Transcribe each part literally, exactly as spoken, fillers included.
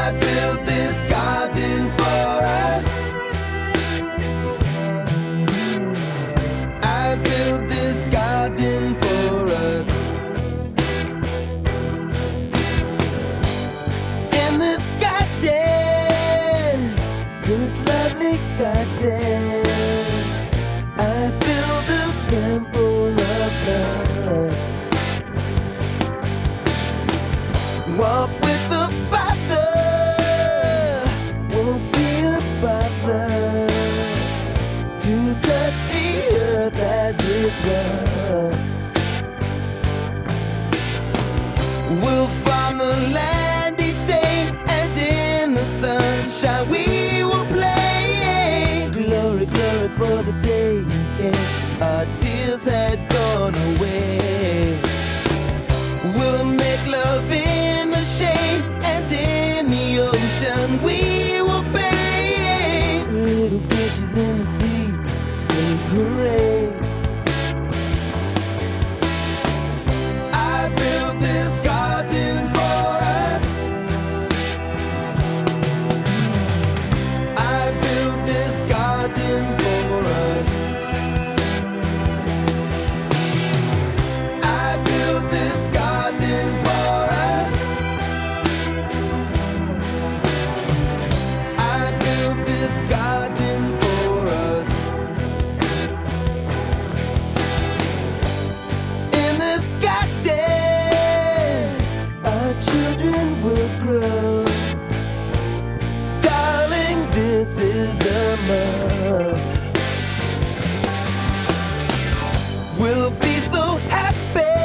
I built this garden for us. I built this garden for us. In this garden, this lovely garden, I built a temple of love. Walk with the Father, won't be a bother to touch the earth as it was. We'll farm the land each day, and in the sunshine we will play. Glory, glory for the day you came, our tears had gone away. We'll make love in the shade, and in the ocean we will bathe. Little fishes in the sea say hooray. I built this garden for us. I built this garden for us. I built this garden for us. I built this garden for us. In this garden, our children will grow. Darling, this is a must. We'll be so happy,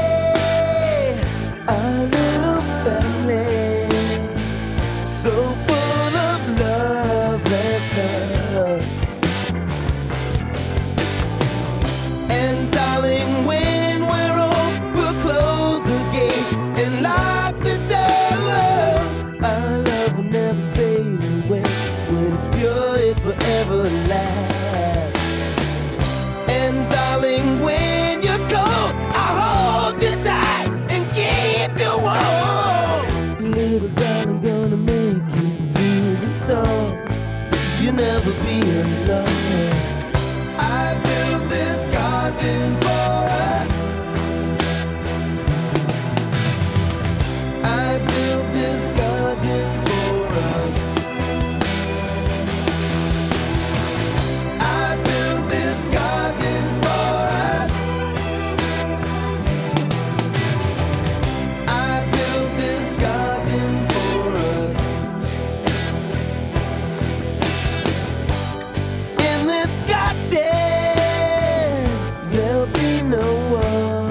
our little family, so full of love and trust. And darling, when we're old, we'll close the gates and lock the door. Our love will never fade away. When it's pure, it forever lasts. And darling, when you're cold, I'll hold you tight and keep you warm. Little darling, gonna make it through the storm. You'll never be alone. I built this garden for us. I built this garden for us. I built this garden for us. I built this garden for us. In this garden, there'll be no war,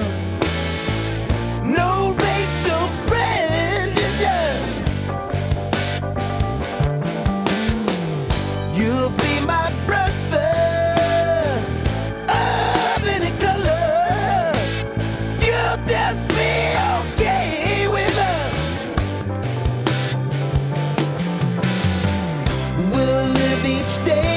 no racial prejudice. You'll be my brother of any color. You'll just be okay with us. We'll live each day